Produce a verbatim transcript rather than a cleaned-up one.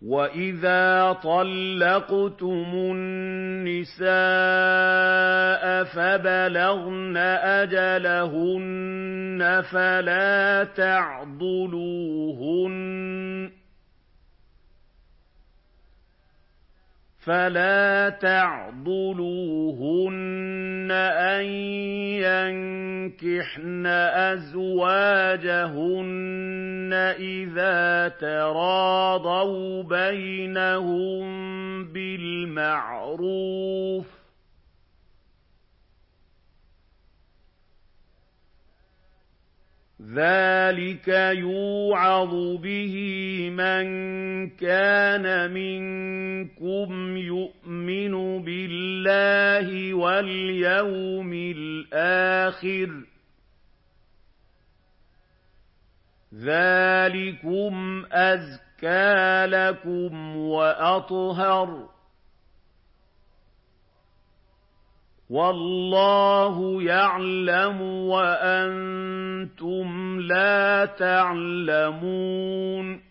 وَإِذَا طَلَّقْتُمُ النِّسَاءَ فَبَلَغْنَ أَجَلَهُنَّ فَلَا تَعْضُلُوهُنَّ فَلَا تَعْضُلُوهُنَّ أَن يَنكِحْنَ أَزْوَاجَهُنَّ إِذَا تَرَاضَوْا بَيْنَهُم بِالْمَعْرُوفِ ۗ ذَٰلِكَ يُوعَظُ بِهِ مَن كَانَ مِنكُمْ يُؤْمِنُ بِاللَّهِ وَالْيَوْمِ الْآخِرِ ۗ ذَٰلِكُمْ أَزْكَىٰ لَكُمْ وَأَطْهَرُ ۗ وَاللَّهُ يَعْلَمُ وَأَنتُمْ لَا تَعْلَمُونَ